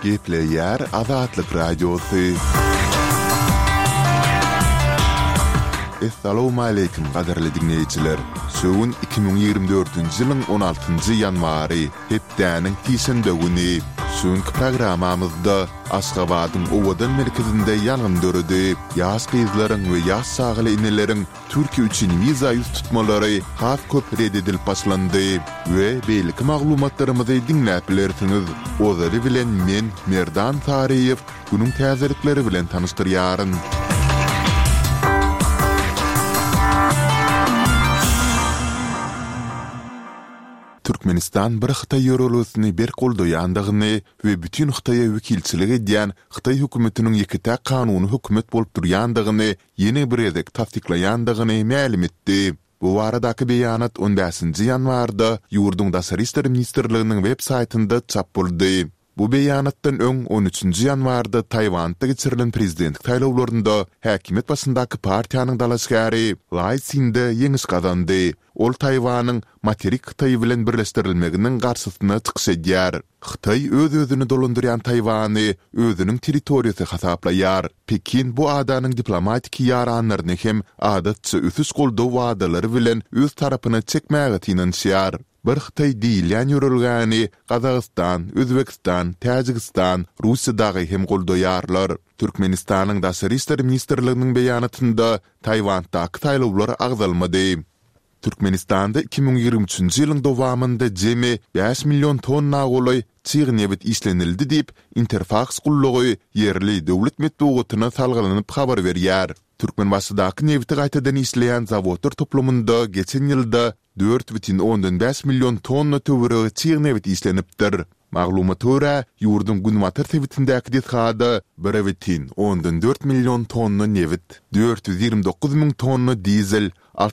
Gepleyer Azatlık Radyosu. Assalamu alaykum qadarly dinleyijiler. Söwün 2024-nji ýylyň 16-njy ýanwary hepdäniň tiýsende güni. Söňki programamyzda Aşgabatyň owadan merkezinde ýangyn döredi. Ýaş gyzlaryň we ýaş sagyly ineleriň Türkiýe üçin wiza ýüz tutmalary has köp rededilip başlandy we beýleki maglumatlarymyzy dinläp bilersiňiz. Ozary bilen men Merdan Tariýew günüň täzelikleri bilen tanystyryaryn. Türkmenistan bir Xitay ýörelgesini bir goldaýandygyny we bütün Xitaýa wekilçilik edýän Xitay hökümetiniň ýekide kanuny hökümet bolup durýandygyny ýene bir edek tasdiklaýandygyny ma'lum etdi. Bu aradaky beýanat 15-nji ýanwarda ýurdun Daşary işleri ministrliginiň web saýtynda çap boldy. Bu beýanatdan öň 13-nji ýanwarda Taýwanda geçirilen prezidentlik taýlawlarynda häkimet başyndaky partiýanyň dalaşgary Lai Ching-de ýeňiş gazandy. Ol Taýwanyň materik Xitay bilen birleşdirilmeginiň garşysyna çykyş edýär. Xitay öz-özüni dolandyrýan Taýwany özüniň territoriýasy hasaplaýar. Pekin bu adanyň diplomatik ýaranlaryny hem adatça üsüs goldaw wadalary bilen öz tarapyna çekmäge tinanşýar. Bir Xitay diýilýän ýörelgäni Gazagystan, Özbekistan, Täjikistan, Russiýadagy hem goldaýarlar. Türkmenistanyň Daşary işleri ministrliginiň beýanatynda Taýwandaky taýlawlar agzalmady. Türkmenistanda 2023-nji ýylyň dowamynda jemi 5 milyon tonna goly çyg nebit işlenildi diýip Interfax gullugy ýerli döwlet medeniýetyne salgylanyp habar berýär. Türkmenbaşydaky nebiti gaýtadan işleýän zawodlar toplamynda geçen ýylda 4,5 milyon tonna töwere çyg nebit işlenipdir. Maglumata görä, ýurdun günmatyr sebitindäki dethada 1,4 milyon tonna nebit, 429 000 tonna dizel,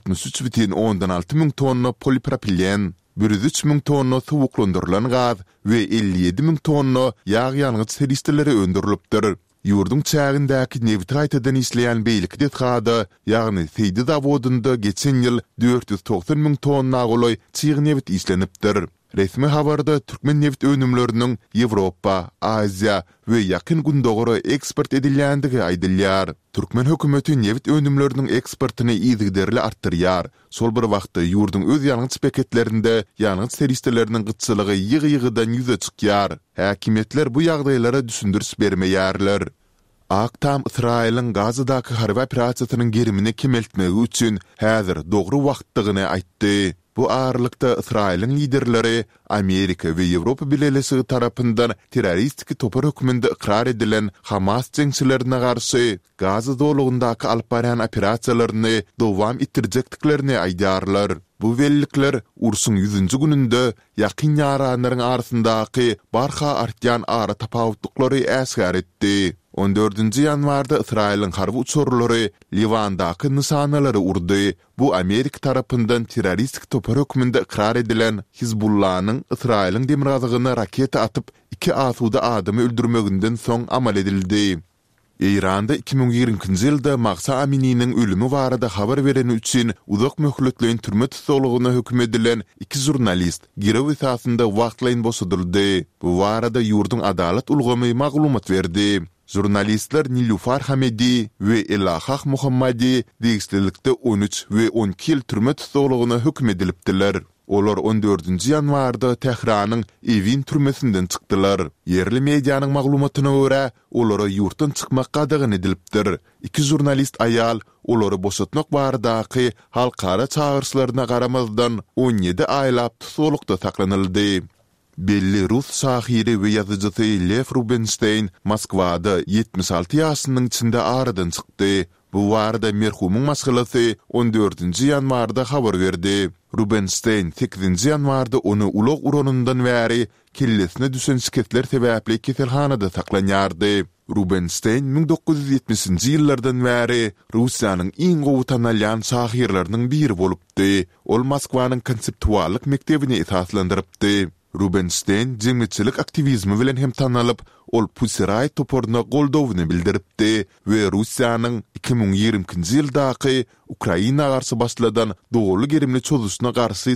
63,6 000 tonna polipropilen, 103 000 tonna sowuklandyrylan gaz we 57 000 tonna ýag ýalňyç seristeleri öndürilipdir. Ýurdun çägindäki nebit gaýtadan işleýän beýleki dethada, ýagny Seydi zawodunda geçen ýyl 490 000 tonna goly çyg nebit işlenipdir. Resmi habarda Türkmen nebit önümlerinin Ýewropa, Aziya we ýakyn gündogary eksport edilýändigi aýdylýar. Türkmen hökümeti nebit önümlerinin eksportyny ýygderli artdyrýar. Sol bir wagtda ýurdun öz ýalňyç paketlerinde ýalňyç seristeleriniň gytçylygy ýygy-ýygydan ýüze çykýar. Häkimetler bu ýagdaýlara düşündürs bermeýärler. Aktam Israýlyň Gazadaky harby operasiýasynyň gerimini kemeltmegi üçin häzir dogry wagtdygyny aýtdy. Bu ağırlıkta Israýlyň liderleri Amerika we Ýewropa bileşigi tarapyndan terroristik topar hökmünde ikrar edilen Hamas jeňçilerine garşy Gaza dowlagundaky alyp baran operasiýalaryny dowam etdirjekdiklerini aýdýarlar. Bu wellikler ursun 100-nji gününde ýakyn ýaranlaryň arasyndaky barha artýan ara tapawutlyklary äsgär etdi. 14-nji ýanwarda Israýlyň harby uçurlary Liwandaky nysanalary urdy. Bu Amerika tarapyndan terroristik topar hökmünde ikrar edilen Hizbullah'nyň Israýlyň demirgazygyna raketa atyp 2 asuda adamy öldürmeginden soň amal edildi. İranda 2020-nji ýylda Mahsa Amini'niň ölümi barada habar bereni üçin uzak möhletleýän türme tutulugyna hökm edilen 2 jurnalist girew esasynda wagtlaýyn boşadyldy. Bu barada ýurdun adalet ulgamy maglumat berdi. Jurnalistler Nilufar Hamedi ve Elahah Muhammadi diýişlikde 13 we 12 ýyl türme tutulugyna hökm edilipdiler. Olar 14-nji ýanwarda Tehranyň Evin türmesinden çykdylar. Yerli mediýanyň maglumatyna görä, olara ýurtdan çykmak gadagyn edilipdir. 2 jurnalist aýal olary boşatmak baradaky halkara çağırşlaryna garamazdan 17 aýlap tutulukda saklanyldy. Belli Rus şahiri we ýazyjysy Lev Rubinstein Moskwada 76 ýaşynyň içinde aradan çykdy. Bu warda merhumyň masgalasy 14-nji ýanwarda habar berdi. Rubinstein 8-nji ýanwarda ony ulaq uranyndan bäri kellesine düşen şiketler sebäpli keselhanada saklanýardy. Rubinstein 1970-nji ýyllardan bäri Russiýanyň iň gowy tanalýan şahirlerining biri bolupdy. Ol Moskwanyň konseptuallyk mektebini esaslandyrypdy. Rubinstein jemgyçilik aktivizmi bilen hem tanalyp, ol Pussy Riot toporuna goldawyny bildiripdi we Russiýanyň 2020-nji ýyldaky Ukraina garşy başladan dogry gerimli çözüşine garşy